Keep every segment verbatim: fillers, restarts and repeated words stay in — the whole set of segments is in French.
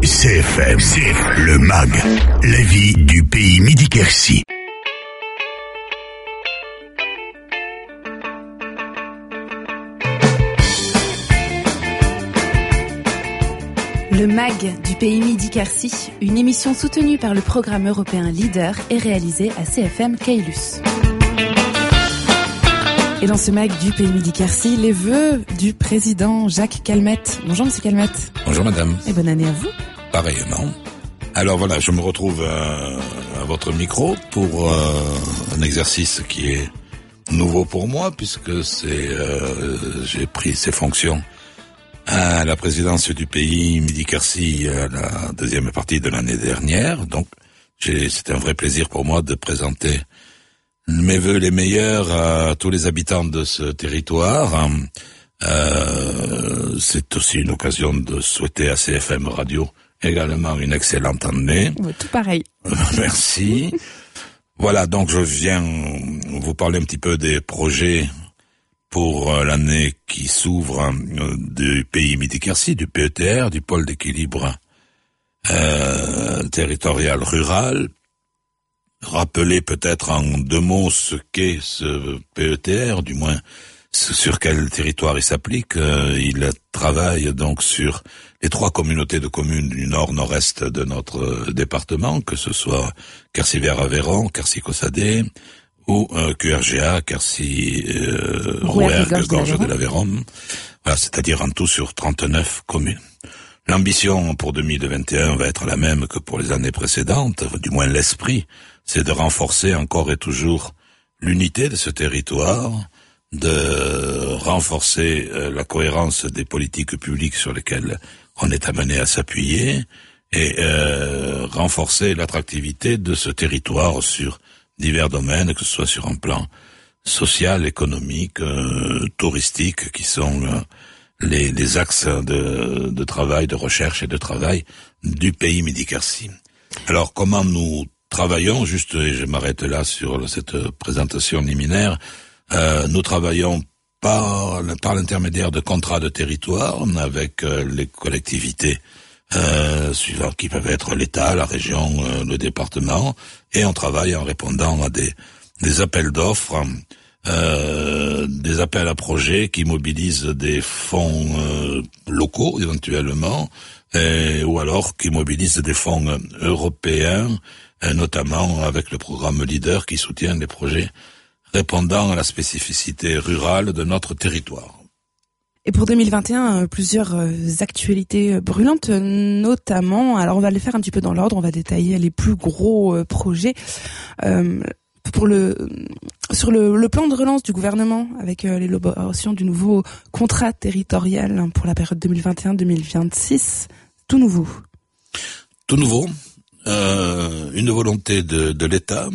C F M, C F M, le M A G, la vie du pays Midi-Quercy. Le M A G du pays Midi-Quercy, une émission soutenue par le programme européen Leader et réalisée à C F M Caylus. Et dans ce M A G du pays Midi-Quercy, les vœux du président Jacques Calmettes. Bonjour Monsieur Calmettes. Bonjour Madame. Et bonne année à vous. Pareillement. Alors voilà, je me retrouve à, à votre micro pour euh, un exercice qui est nouveau pour moi puisque c'est euh, j'ai pris ces fonctions à la présidence du pays Midi-Quercy à la deuxième partie de l'année dernière. Donc, j'ai, c'est un vrai plaisir pour moi de présenter mes vœux les meilleurs à tous les habitants de ce territoire. Euh, c'est aussi une occasion de souhaiter à C F M Radio également une excellente année. Ouais, tout pareil. Merci. Voilà, donc je viens vous parler un petit peu des projets pour l'année qui s'ouvre du pays Midi-Quercy, du P E T R, du pôle d'équilibre euh, territorial rural. Rappeler peut-être en deux mots ce qu'est ce P E T R, du moins sur quel territoire il s'applique. Euh, il travaille donc sur les trois communautés de communes du nord-nord-est de notre département, que ce soit Quercy-Vers-Aveyron, Quercy-Cossadé, ou euh, Q R G A, Quercy, euh, Rouergue, Gorge de l'Aveyron. Voilà, c'est-à-dire en tout sur trente-neuf communes. L'ambition pour deux mille vingt et un va être la même que pour les années précédentes, du moins l'esprit, c'est de renforcer encore et toujours l'unité de ce territoire, de renforcer euh, la cohérence des politiques publiques sur lesquelles on est amené à s'appuyer, et euh, renforcer l'attractivité de ce territoire sur divers domaines, que ce soit sur un plan social, économique, euh, touristique, qui sont euh, les, les axes de, de travail, de recherche et de travail du pays Midi-Quercy. Alors, comment nous travaillons, juste, et je m'arrête là sur cette présentation liminaire, euh, nous travaillons par, par l'intermédiaire de contrats de territoire avec euh, les collectivités Euh, suivant qui peuvent être l'État, la région, euh, le département, et on travaille en répondant à des, des appels d'offres, euh, des appels à projets qui mobilisent des fonds euh, locaux éventuellement, et, ou alors qui mobilisent des fonds européens, et notamment avec le programme Leader qui soutient les projets répondant à la spécificité rurale de notre territoire. Et pour deux mille vingt et un, plusieurs actualités brûlantes, notamment, alors on va les faire un petit peu dans l'ordre, on va détailler les plus gros projets. Euh, pour le sur le, le plan de relance du gouvernement, avec l'élaboration du nouveau contrat territorial pour la période deux mille vingt et un deux mille vingt-six, tout nouveau. Tout nouveau, euh, une volonté de, de l'État,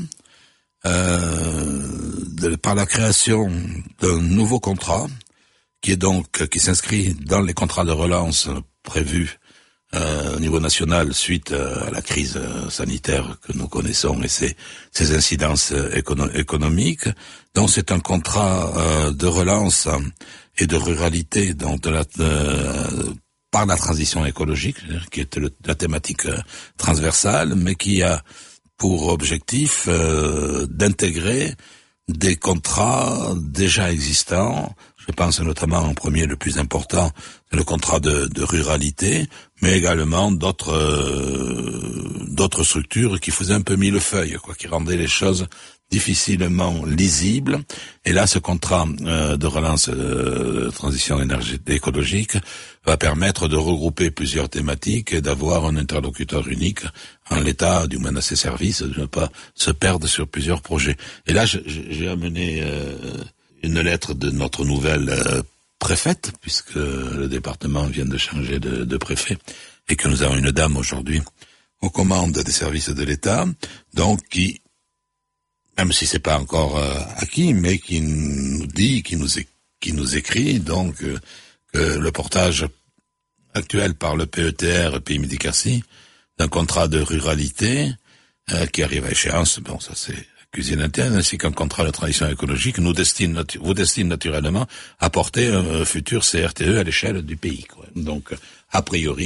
euh, de, par la création d'un nouveau contrat, qui est donc qui s'inscrit dans les contrats de relance prévus euh, au niveau national suite euh, à la crise euh, sanitaire que nous connaissons et ses, ses incidences euh, écono- économiques. Donc c'est un contrat euh, de relance et de ruralité, donc de la, euh, par la transition écologique, qui est le, la thématique euh, transversale, mais qui a pour objectif euh, d'intégrer des contrats déjà existants. Je pense notamment en premier, le plus important, c'est le contrat de, de ruralité, mais également d'autres euh, d'autres structures qui faisaient un peu millefeuille, quoi, qui rendaient les choses difficilement lisibles. Et là, ce contrat euh, de relance euh, de transition énergétique écologique va permettre de regrouper plusieurs thématiques et d'avoir un interlocuteur unique en l'état, du moins à ses services, de ne pas se perdre sur plusieurs projets. Et là, je, j'ai amené euh, une lettre de notre nouvelle euh, préfète, puisque le département vient de changer de, de préfet, et que nous avons une dame aujourd'hui aux commandes des services de l'État, donc qui, même si c'est pas encore euh, acquis, mais qui nous dit, qui nous, é- qui nous écrit, donc, euh, que le portage actuel par le P E T R, Pays Midi-Quercy, d'un contrat de ruralité, euh, qui arrive à échéance, bon, ça c'est cuisine interne, ainsi qu'un contrat de transition écologique, nous destine, natu- vous destine naturellement à porter un futur C R T E à l'échelle du pays, quoi. Donc, a priori,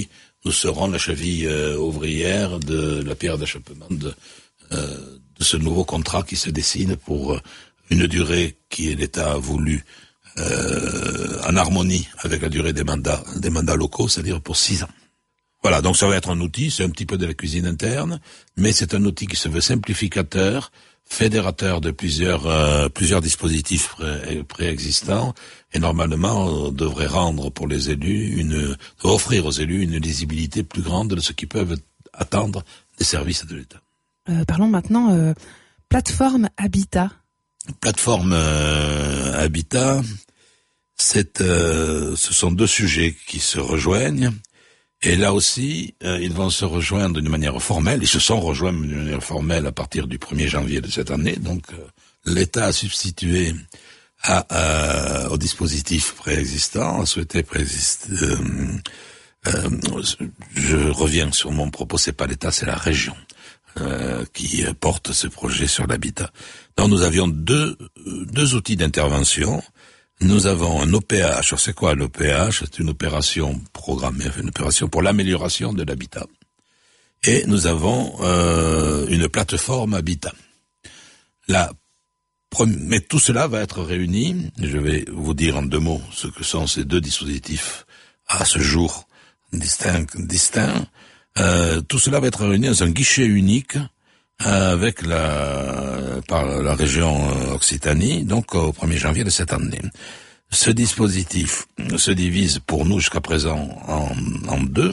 nous serons la cheville euh, ouvrière de la pierre d'achoppement de, euh, de ce nouveau contrat qui se dessine pour une durée qui l'État a voulu euh, en harmonie avec la durée des mandats, des mandats locaux, c'est-à-dire pour six ans. Voilà, donc ça va être un outil, c'est un petit peu de la cuisine interne, mais c'est un outil qui se veut simplificateur, fédérateur de plusieurs euh, plusieurs dispositifs pré- préexistants, et normalement on devrait rendre pour les élus une offrir aux élus une lisibilité plus grande de ce qu'ils peuvent attendre des services de l'État. Euh, parlons maintenant euh, plateforme Habitat. Plateforme euh, Habitat, c'est euh, ce sont deux sujets qui se rejoignent. Et là aussi, euh, ils vont se rejoindre d'une manière formelle. Ils se sont rejoints d'une manière formelle à partir du premier janvier de cette année. Donc, euh, l'État a substitué à, à, au dispositif préexistant, a souhaité préexister. Euh, euh, je reviens sur mon propos, c'est pas l'État, c'est la région euh, qui porte ce projet sur l'habitat. Donc, nous avions deux, deux outils d'intervention. Nous avons un O P H. Alors, c'est quoi l'O P H? C'est une opération programmée, une opération pour l'amélioration de l'habitat. Et nous avons euh, une plateforme habitat. La première, mais tout cela va être réuni. Je vais vous dire en deux mots ce que sont ces deux dispositifs à ce jour distincts. distincts. Euh, tout cela va être réuni dans un guichet unique avec la par la région Occitanie, donc au premier janvier de cette année. Ce dispositif se divise pour nous jusqu'à présent en, en deux.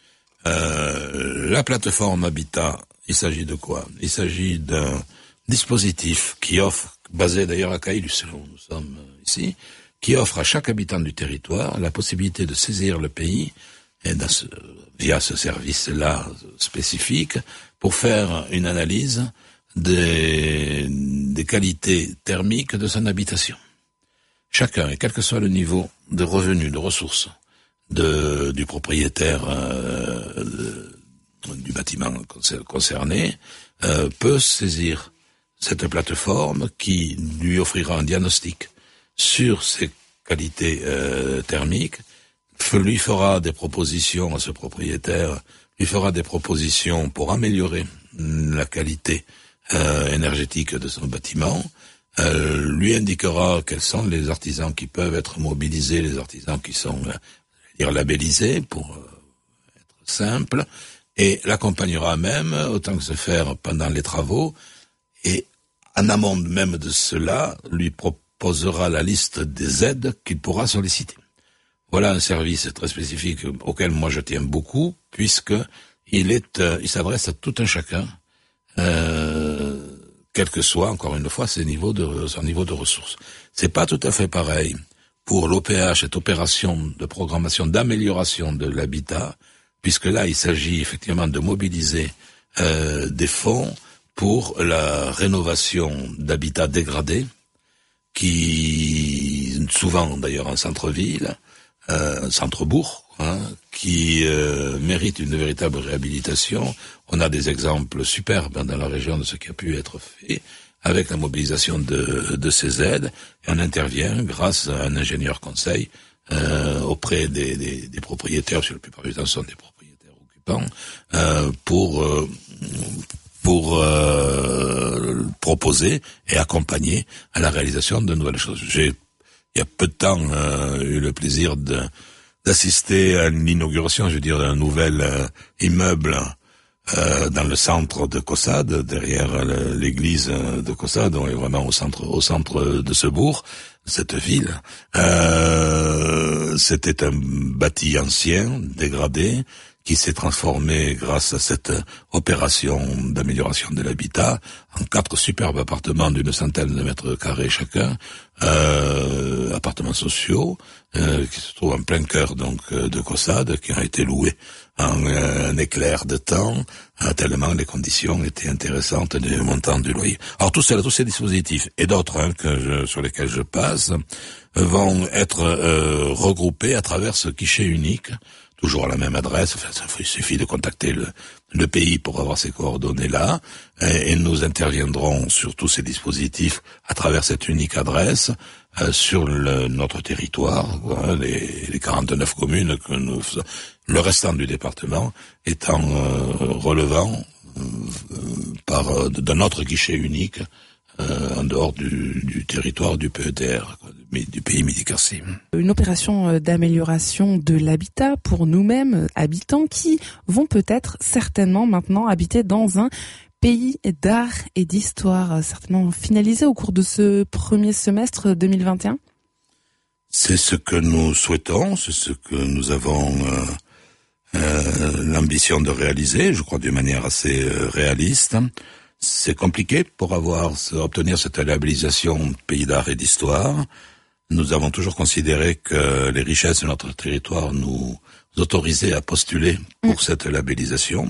Euh, la plateforme Habitat, il s'agit de quoi? Il s'agit d'un dispositif qui offre, basé d'ailleurs à Caylus, où nous sommes ici, qui offre à chaque habitant du territoire la possibilité de saisir le pays et dans ce, via ce service-là spécifique, pour faire une analyse des, des qualités thermiques de son habitation. Chacun, et quel que soit le niveau de revenus, de ressources de, du propriétaire euh, de, du bâtiment concerné, euh, peut saisir cette plateforme qui lui offrira un diagnostic sur ses qualités euh, thermiques, lui fera des propositions à ce propriétaire, lui fera des propositions pour améliorer la qualité euh, énergétique de son bâtiment, euh, lui indiquera quels sont les artisans qui peuvent être mobilisés, les artisans qui sont euh, dire labellisés pour euh, être simple, et l'accompagnera même autant que se faire pendant les travaux, et en amont même de cela, lui proposera la liste des aides qu'il pourra solliciter. Voilà un service très spécifique auquel moi je tiens beaucoup, puisque il est, euh, il s'adresse à tout un chacun, euh, quel que soit, encore une fois, ses niveaux de, son niveau de ressources. C'est pas tout à fait pareil pour l'O P H, cette opération de programmation d'amélioration de l'habitat, puisque là il s'agit effectivement de mobiliser euh, des fonds pour la rénovation d'habitats dégradés, qui souvent d'ailleurs en centre-ville, Euh, un centre-bourg, hein, qui euh, mérite une véritable réhabilitation. On a des exemples superbes dans la région de ce qui a pu être fait avec la mobilisation de, de ces aides, et on intervient grâce à un ingénieur conseil euh, auprès des, des, des propriétaires, parce que la plupart du temps ce sont des propriétaires occupants, euh, pour euh, pour euh, proposer et accompagner à la réalisation de nouvelles choses. J'ai il y a peu de temps, euh, eu le plaisir de, d'assister à l'inauguration, je veux dire, d'un nouvel euh, immeuble euh, dans le centre de Caussade, derrière le, l'église de Caussade. On est vraiment au centre, au centre de ce bourg, cette ville. Euh, c'était un bâti ancien, dégradé, qui s'est transformé grâce à cette opération d'amélioration de l'habitat en quatre superbes appartements d'une centaine de mètres carrés chacun, euh, appartements sociaux, euh, qui se trouvent en plein cœur donc de Caussade, qui ont été loués en euh, un éclair de temps, euh, tellement les conditions étaient intéressantes du montant du loyer. Alors tous ces, tous ces dispositifs et d'autres hein, que je, sur lesquels je passe vont être euh, regroupés à travers ce guichet unique toujours à la même adresse. Enfin, ça, il suffit de contacter le, le pays pour avoir ces coordonnées-là, et, et nous interviendrons sur tous ces dispositifs à travers cette unique adresse euh, sur le, notre territoire, hein, les, les quarante-neuf communes que nous faisons, le restant du département étant euh, relevant euh, par de, de notre guichet unique euh, en dehors du, du territoire du P E T R, quoi, du, du pays Midi-Quercy. Une opération d'amélioration de l'habitat pour nous-mêmes, habitants, qui vont peut-être certainement maintenant habiter dans un pays d'art et d'histoire, certainement finalisé au cours de ce premier semestre deux mille vingt et un. C'est ce que nous souhaitons, c'est ce que nous avons euh, euh, l'ambition de réaliser, je crois d'une manière assez euh, réaliste. C'est compliqué pour avoir obtenir cette labellisation pays d'art et d'histoire. Nous avons toujours considéré que les richesses de notre territoire nous autorisaient à postuler pour mmh. cette labellisation.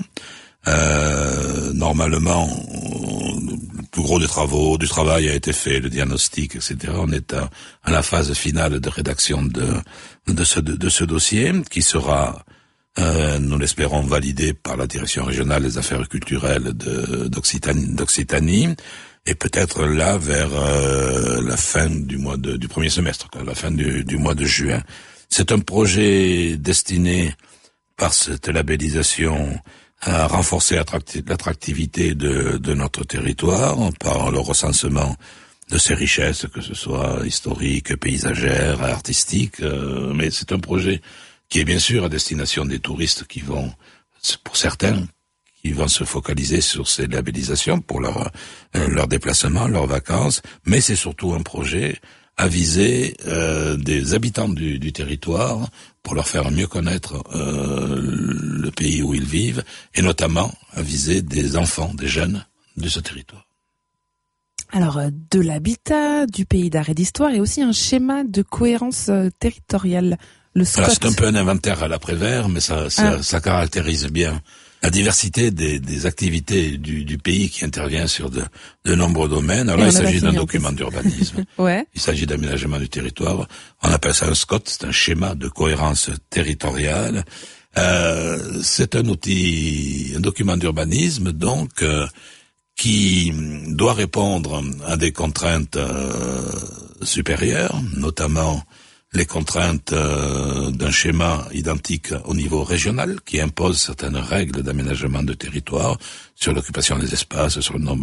Euh, normalement, le plus gros des travaux, du travail a été fait, le diagnostic, et cetera. On est à, à la phase finale de rédaction de, de, ce, de, de ce dossier qui sera, euh, nous l'espérons, validé par la direction régionale des affaires culturelles de, d'Occitanie, d'Occitanie, et peut-être là vers euh, la fin du mois de, du premier semestre, quoi, la fin du, du mois de juin. C'est un projet destiné par cette labellisation à renforcer l'attractivité de, de notre territoire par le recensement de ses richesses, que ce soit historiques, paysagères, artistiques, euh, mais c'est un projet qui est bien sûr à destination des touristes qui vont, pour certains, qui vont se focaliser sur ces labellisations pour leur, euh, leur déplacement, leurs vacances, mais c'est surtout un projet à viser euh, des habitants du, du territoire pour leur faire mieux connaître euh, le pays où ils vivent, et notamment à viser des enfants, des jeunes de ce territoire. Alors, de l'habitat, du pays d'art et d'histoire, et aussi un schéma de cohérence euh, territoriale, le SCOT. Voilà, c'est un peu un inventaire à l'après-vert, mais ça, ça, ah. ça caractérise bien la diversité des, des activités du, du pays qui intervient sur de, de nombreux domaines. Alors là, il s'agit d'un document d'urbanisme. Ouais. Il s'agit d'aménagement du territoire. On appelle ça un SCOT, c'est un schéma de cohérence territoriale. Euh, c'est un outil, un document d'urbanisme, donc, euh, qui doit répondre à des contraintes euh, supérieures, notamment les contraintes euh, d'un schéma identique au niveau régional qui impose certaines règles d'aménagement de territoire sur l'occupation des espaces, sur le nombre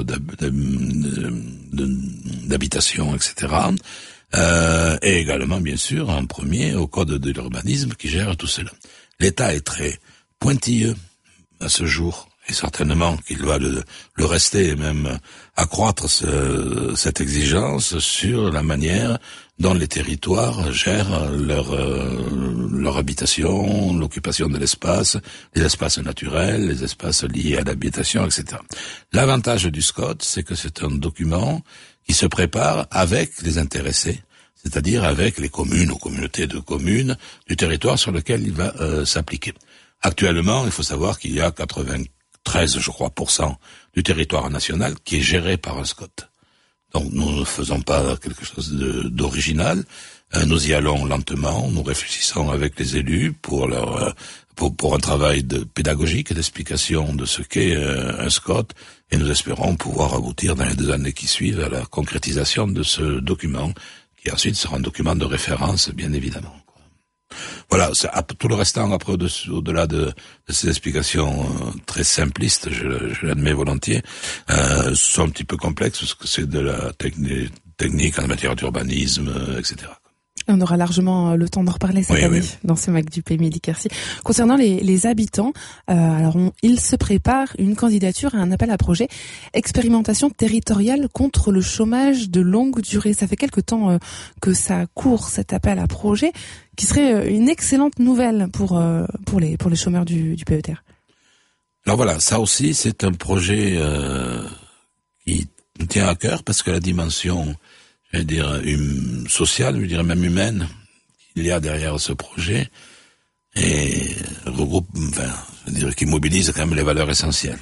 d'habitations, et cetera. Euh, et également, bien sûr, en premier, au code de l'urbanisme qui gère tout cela. L'État est très pointilleux à ce jour, et certainement qu'il doit le, le rester et même accroître ce, cette exigence sur la manière dont les territoires gèrent leur, euh, leur habitation, l'occupation de l'espace, les espaces naturels, les espaces liés à l'habitation, et cetera. L'avantage du SCOT, c'est que c'est un document qui se prépare avec les intéressés, c'est-à-dire avec les communes ou communautés de communes du territoire sur lequel il va euh, s'appliquer. Actuellement, il faut savoir qu'il y a quatre-vingt-treize, je crois, pour cent du territoire national qui est géré par un SCOT. Donc nous ne faisons pas quelque chose de, d'original, euh, nous y allons lentement, nous réfléchissons avec les élus pour leur euh, pour, pour un travail de pédagogique et d'explication de ce qu'est euh, un SCOT, et nous espérons pouvoir aboutir dans les deux années qui suivent à la concrétisation de ce document, qui ensuite sera un document de référence, bien évidemment. Voilà, c'est, tout le restant, après, au-delà de, de ces explications euh, très simplistes, je, je l'admets volontiers, euh, sont un petit peu complexes, parce que c'est de la techni- technique en matière d'urbanisme, euh, et cetera. On aura largement le temps d'en reparler cette oui, année oui. dans ce Mac du Pays Midi-Quercy. Concernant les, les habitants, euh, alors on, il se prépare une candidature à un appel à projet expérimentation territoriale contre le chômage de longue durée. Ça fait quelque temps euh, que ça court, cet appel à projet, qui serait une excellente nouvelle pour euh, pour les pour les chômeurs du, du P E T R. Alors voilà, ça aussi c'est un projet euh, qui nous tient à cœur, parce que la dimension, je vais dire, hum, sociale, je dirais même humaine, qu'il y a derrière ce projet, et regroupe, enfin, je veux dire, qui mobilise quand même les valeurs essentielles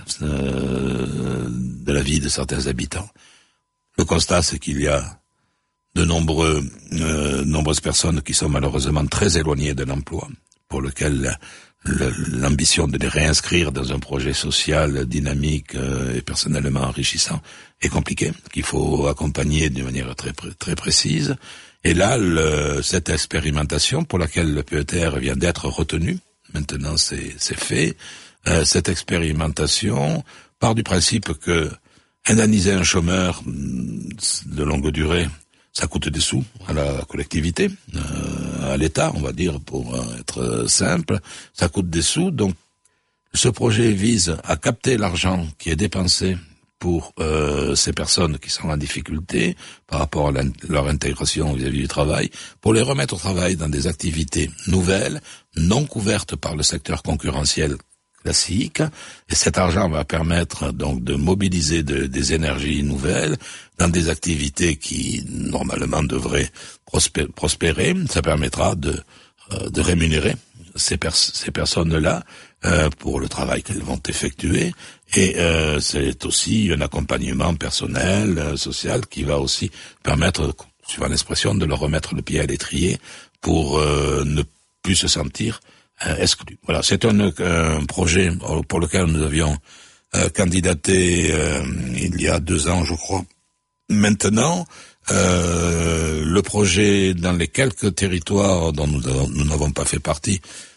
euh, de la vie de certains habitants. Le constat, c'est qu'il y a de nombreux, euh, nombreuses personnes qui sont malheureusement très éloignées de l'emploi, pour lequel le, l'ambition de les réinscrire dans un projet social dynamique euh, et personnellement enrichissant est compliqué, qu'il faut accompagner d'une manière très très précise. Et là, le, cette expérimentation pour laquelle le P E T R vient d'être retenu, maintenant c'est, c'est fait, euh, cette expérimentation part du principe que indemniser un chômeur de longue durée, ça coûte des sous à la collectivité, euh, à l'État, on va dire, pour être simple, ça coûte des sous. Donc, ce projet vise à capter l'argent qui est dépensé pour euh, ces personnes qui sont en difficulté par rapport à leur intégration vis-à-vis du travail, pour les remettre au travail dans des activités nouvelles, non couvertes par le secteur concurrentiel classique, et cet argent va permettre donc de mobiliser de, des énergies nouvelles dans des activités qui normalement devraient prospé- prospérer. Ça permettra de, euh, de rémunérer ces, pers- ces personnes-là euh, pour le travail qu'elles vont effectuer, et euh, c'est aussi un accompagnement personnel, euh, social, qui va aussi permettre, suivant l'expression, de leur remettre le pied à l'étrier pour euh, ne plus se sentir exclu. Voilà, c'est un, un projet pour lequel nous avions euh, candidaté euh, il y a deux ans, je crois. Maintenant, euh, le projet dans les quelques territoires dont nous, avons, nous n'avons pas fait partie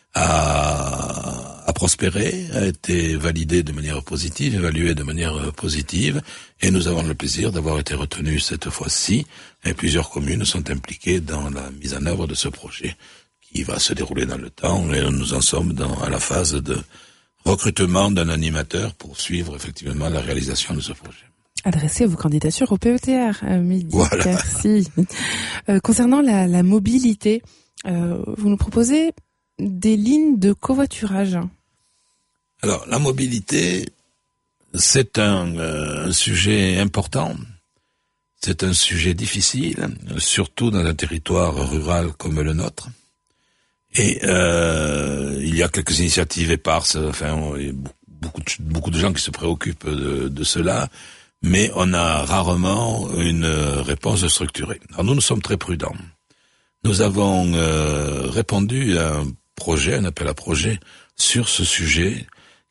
a, a prospéré, a été validé de manière positive, évalué de manière positive, et nous avons le plaisir d'avoir été retenus cette fois-ci, et plusieurs communes sont impliquées dans la mise en œuvre de ce projet, qui va se dérouler dans le temps, et nous en sommes dans, à la phase de recrutement d'un animateur pour suivre effectivement la réalisation de ce projet. Adressez vos candidatures au P E T R, euh, Midi. Voilà. Merci. Euh, concernant la, la mobilité, euh, vous nous proposez des lignes de covoiturage. Alors, la mobilité, c'est un, euh, un sujet important. C'est un sujet difficile, surtout dans un territoire rural comme le nôtre. Et euh, il y a quelques initiatives éparses, enfin, il y a beaucoup de, beaucoup de gens qui se préoccupent de, de cela, mais on a rarement une réponse structurée. Alors nous, nous sommes très prudents. Nous avons euh, répondu à un projet, un appel à projet, sur ce sujet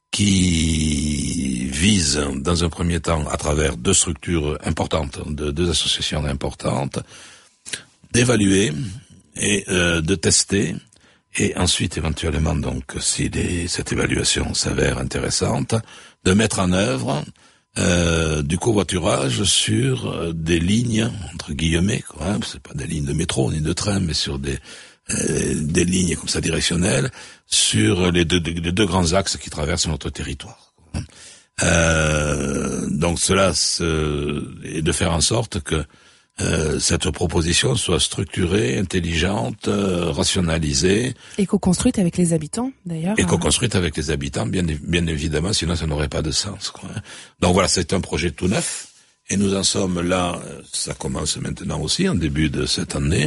qui vise, dans un premier temps, à travers deux structures importantes, de, deux associations importantes, d'évaluer et euh, de tester. Et ensuite, éventuellement, donc, si les, cette évaluation s'avère intéressante, de mettre en œuvre euh, du covoiturage sur des lignes, entre guillemets, quoi, hein, c'est pas des lignes de métro ni de train, mais sur des euh, des lignes comme ça directionnelles, sur les deux, les deux grands axes qui traversent notre territoire. Quoi. Euh, donc cela, est de faire en sorte que Euh, cette proposition soit structurée, intelligente, euh, rationalisée. Et co-construite avec les habitants, d'ailleurs. Et co-construite avec les habitants, bien, bien évidemment, sinon ça n'aurait pas de sens, quoi. Donc voilà, c'est un projet tout neuf. Et nous en sommes là, ça commence maintenant aussi, en début de cette année,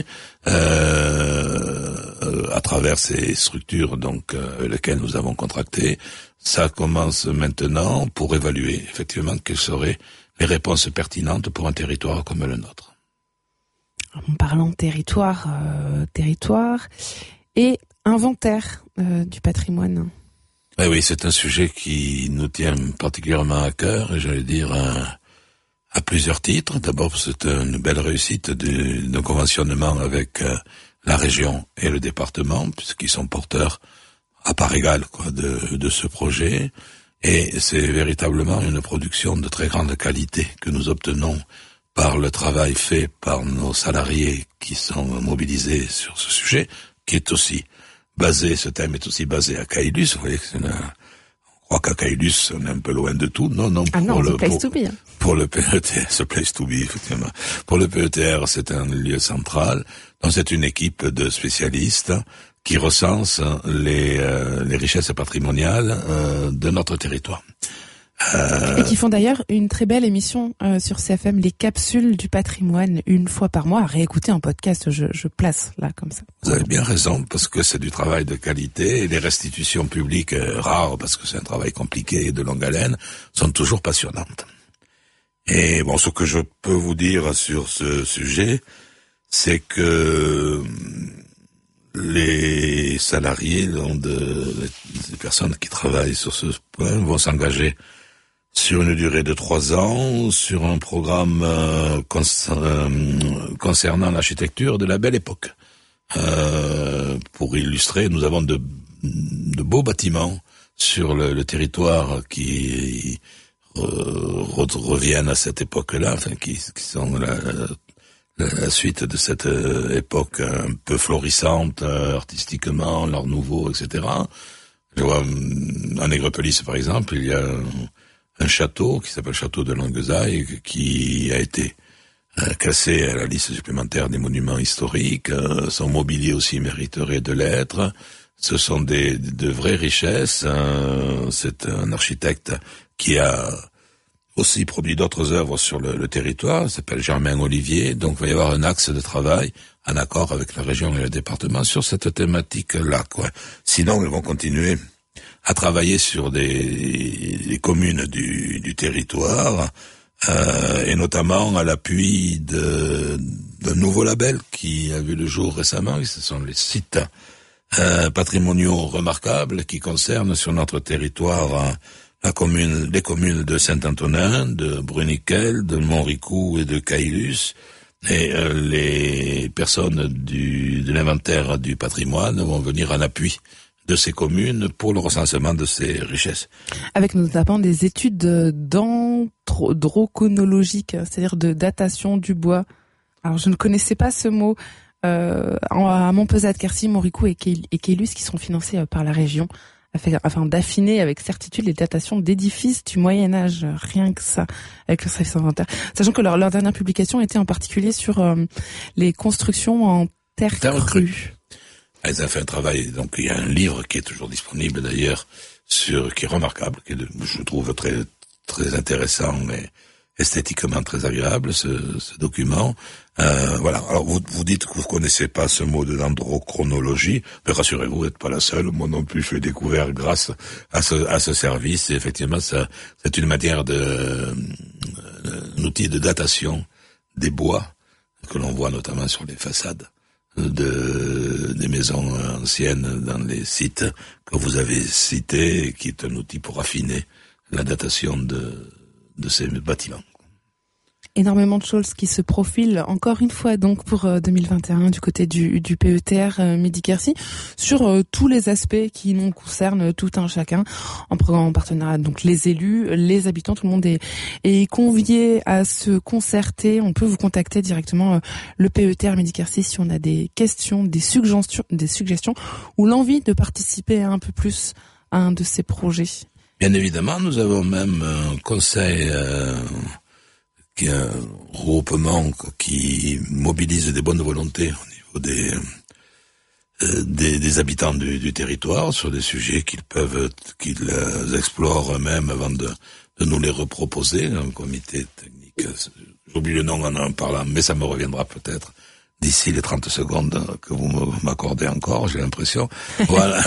euh, à travers ces structures, donc, euh, lesquelles nous avons contracté. Ça commence maintenant pour évaluer, effectivement, quelles seraient les réponses pertinentes pour un territoire comme le nôtre. En parlant territoire, euh, territoire et inventaire euh, du patrimoine. Eh oui, c'est un sujet qui nous tient particulièrement à cœur, et j'allais dire à, à plusieurs titres. D'abord, c'est une belle réussite de, de conventionnement avec euh, la région et le département, puisqu'ils sont porteurs à part égale, quoi, de, de ce projet. Et c'est véritablement une production de très grande qualité que nous obtenons par le travail fait par nos salariés qui sont mobilisés sur ce sujet, qui est aussi basé, ce thème est aussi basé à Caylus. Vous voyez que c'est une, on croit qu'à Caylus, on est un peu loin de tout. Non, non, ah pour non, le, place pour, to be. Pour le P E T R, ce place to be, effectivement. Pour le P E T R, c'est un lieu central. Donc c'est une équipe de spécialistes qui recense les, euh, les richesses patrimoniales euh, de notre territoire. Euh... Et qui font d'ailleurs une très belle émission euh, sur C F M, les capsules du patrimoine, une fois par mois, à réécouter en podcast, je, je place là comme ça. Vous avez bien raison, parce que c'est du travail de qualité, et les restitutions publiques euh, rares, parce que c'est un travail compliqué et de longue haleine, sont toujours passionnantes. Et bon, ce que je peux vous dire sur ce sujet, c'est que les salariés, donc de, les personnes qui travaillent sur ce point, vont s'engager sur une durée de trois ans, sur un programme euh, cons euh, concernant l'architecture de la Belle Époque. Euh, pour illustrer, nous avons de, de beaux bâtiments sur le, le territoire qui euh, re reviennent à cette époque-là, enfin qui, qui sont la, la, la suite de cette euh, époque un peu florissante euh, artistiquement, l'art nouveau, et cetera. Je vois en Aigrepelis, par exemple, il y a un, un château qui s'appelle Château de Languezaille, qui a été euh, classé à la liste supplémentaire des monuments historiques. Euh, son mobilier aussi mériterait de l'être. Ce sont des de vraies richesses. Euh, c'est un architecte qui a aussi produit d'autres œuvres sur le, le territoire. Il s'appelle Germain Olivier. Donc il va y avoir un axe de travail en accord avec la région et le département sur cette thématique-là, quoi. Sinon, ils vont continuer à travailler sur des, des communes du, du territoire, euh, et notamment à l'appui de d'un nouveau label qui a vu le jour récemment. Ce sont les sites euh, patrimoniaux remarquables qui concernent sur notre territoire euh, la commune, les communes de Saint-Antonin, de Bruniquel, de Montricou et de Caylus. Et euh, les personnes du, de l'inventaire du patrimoine vont venir en appui de ces communes pour le recensement de ces richesses. Avec notamment des études dendrochronologiques, c'est-à-dire de datation du bois. Alors je ne connaissais pas ce mot. Euh, à Montpezat-Quercy, Montricou et Caylus qui sont financés par la région afin d'affiner avec certitude les datations d'édifices du Moyen-Âge, rien que ça, avec le service inventaire. Sachant que leur, leur dernière publication était en particulier sur euh, les constructions en terre, terre crue. Ah, ils ont fait un travail, donc il y a un livre qui est toujours disponible d'ailleurs, sur qui est remarquable, qui est de, je trouve très très intéressant et esthétiquement très agréable, ce, ce document. Euh, voilà. Alors vous, vous dites que vous connaissez pas ce mot de dendrochronologie, mais rassurez-vous, vous n'êtes pas la seule. Moi non plus, je l'ai découvert grâce à ce, à ce service. Et effectivement, ça, c'est une matière de, euh, un outil de datation des bois que l'on voit notamment sur les façades de des maisons anciennes dans les sites que vous avez cités, qui est un outil pour affiner la datation de de ces bâtiments. Énormément de choses qui se profilent encore une fois donc pour deux mille vingt et un du côté du, du P E T R euh, Midi-Quercy sur euh, tous les aspects qui nous concernent tout un chacun en, en partenariat, donc les élus, les habitants, tout le monde est, est convié à se concerter. On peut vous contacter directement euh, le P E T R Midi-Quercy si on a des questions, des suggestions, des suggestions ou l'envie de participer un peu plus à un de ces projets. Bien évidemment, nous avons même un conseil euh, qui est un regroupement qui mobilise des bonnes volontés au niveau des euh, des, des habitants du, du territoire sur des sujets qu'ils peuvent qu'ils explorent eux-mêmes avant de, de nous les reproposer. Un comité technique, j'oublie le nom en en parlant, mais ça me reviendra peut-être d'ici les trente secondes que vous m'accordez encore, j'ai l'impression. Voilà.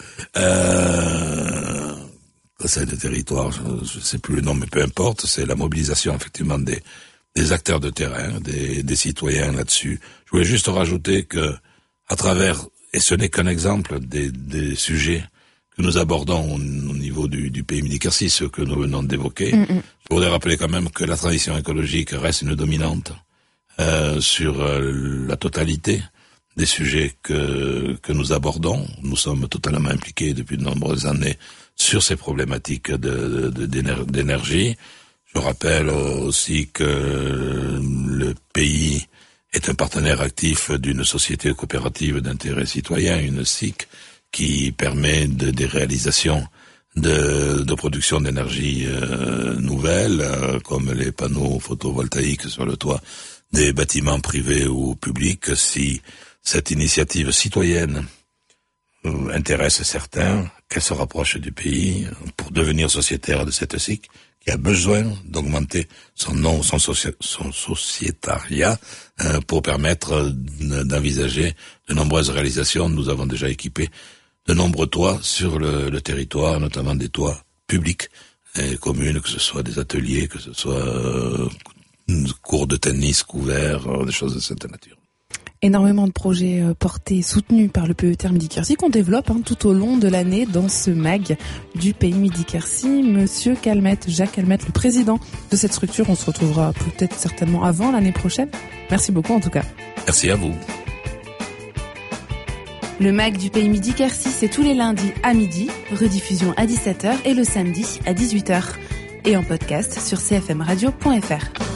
euh, Conseil de territoire, je ne sais plus le nom, mais peu importe, c'est la mobilisation effectivement des, des acteurs de terrain, des, des citoyens là-dessus. Je voulais juste rajouter que, à travers, et ce n'est qu'un exemple des, des sujets que nous abordons au, au niveau du, du pays Midi-Quercy, ce que nous venons d'évoquer, mm -hmm. Je voudrais rappeler quand même que la transition écologique reste une dominante euh, sur euh, la totalité des sujets que, que nous abordons. Nous sommes totalement impliqués depuis de nombreuses années sur ces problématiques de, de, d'énergie. Je rappelle aussi que le pays est un partenaire actif d'une société coopérative d'intérêt citoyen, une S I C, qui permet de, des réalisations de, de production d'énergie euh, nouvelles, euh, comme les panneaux photovoltaïques sur le toit des bâtiments privés ou publics. Si cette initiative citoyenne euh, intéresse certains, qu'elle se rapproche du pays pour devenir sociétaire de cette S I C, qui a besoin d'augmenter son nom, son, soci- son sociétariat euh, pour permettre d'envisager de nombreuses réalisations. Nous avons déjà équipé de nombreux toits sur le, le territoire, notamment des toits publics et communes, que ce soit des ateliers, que ce soit euh, cours de tennis couverts, des choses de cette nature. Énormément de projets portés et soutenus par le P E T R Midi-Quercy qu'on développe hein, tout au long de l'année dans ce mag du Pays Midi-Quercy. Monsieur Calmette, Jacques Calmette, le président de cette structure, on se retrouvera peut-être certainement avant l'année prochaine. Merci beaucoup en tout cas. Merci à vous. Le mag du Pays Midi-Quercy, c'est tous les lundis à midi, rediffusion à dix-sept heures et le samedi à dix-huit heures. Et en podcast sur c f m radio point f r.